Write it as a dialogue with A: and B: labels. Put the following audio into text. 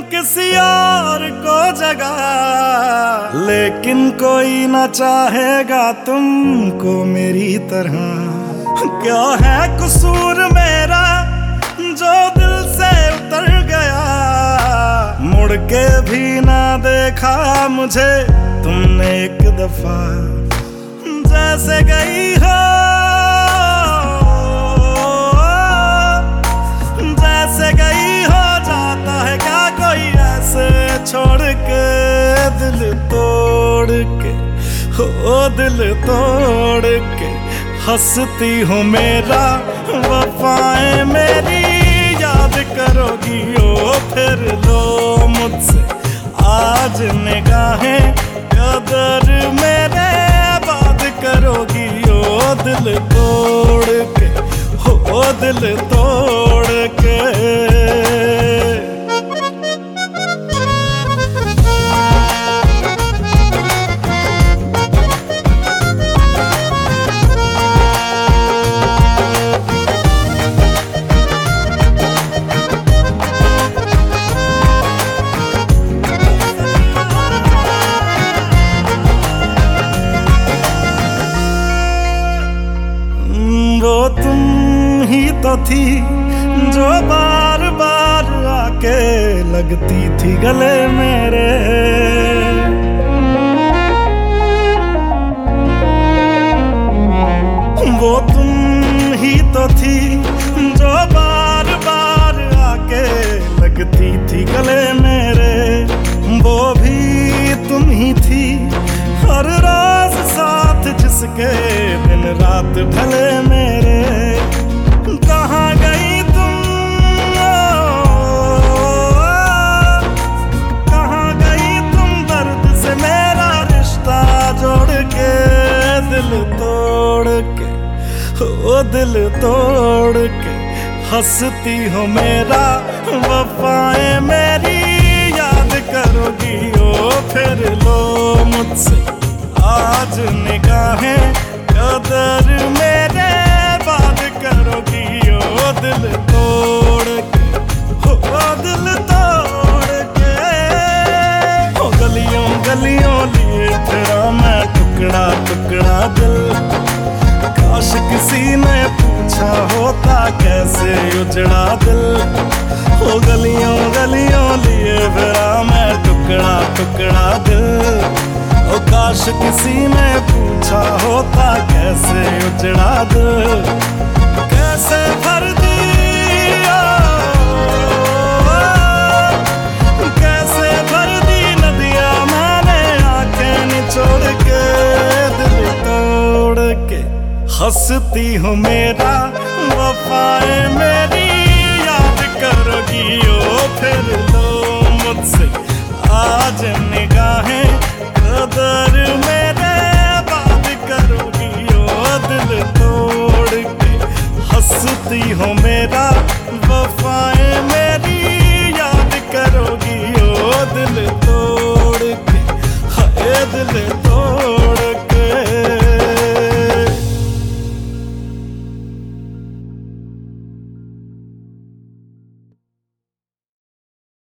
A: किसी और को जगा, लेकिन कोई ना चाहेगा तुमको मेरी तरह। क्या है कसूर मेरा जो दिल से उतर गया, मुड़ के भी ना देखा मुझे तुमने एक दफा। जैसे गई हो, जैसे गई हो, जाता है क्या कोई ऐसे छोड़ के, दिल तोड़ के, हो दिल तोड़ के। हंसती हूँ मेरा वफाएं मेरी याद करोगी ओ फिर लो मुझसे आज निगाहें, कदर मेरे बात करोगी ओ दिल तोड़ के, हो दिल तोड़ के। वो तुम ही तो थी जो बार बार आके लगती थी गले मेरे। वो तुम ही तो थी जो बार बार आके लगती थी गले मेरे। वो भी तुम ही थी हर रोज साथ जिसके दिन रात ढले मेरे। कहाँ गई तुम, कहाँ गई तुम दर्द से मेरा रिश्ता जोड़ के, दिल तोड़ के, ओ दिल तोड़ के। हंसती हो मेरा वफाएं मेरी याद करोगी ओ फिर लो मुझसे आज निगाहें, कदर मेरे बात करोगी ओ दिल तोड़ के, हो दिल तोड़ के। हो गलियों गलियों लिए तेरा मैं टुकड़ा टुकड़ा दिल, काश किसी ने पूछा होता कैसे उजड़ा दिल। हो गलियों गलियों लिए तेरा मैं टुकड़ा टुकड़ा दिल, ओ काश किसी ने पूछा होता कैसे उजड़ा दिल। कैसे भर दिया, कैसे भर दी नदियाँ मैंने आंखें निचोड़ के, दिल तोड़ के। हंसती हूँ मेरा वफाएं मेरी याद करोगी ओ फिर लो मुझसे आज निगाहें, कदर मेरे बात करोगी ओ दिल तोड़ के। हंसती हो मेरा वफाएं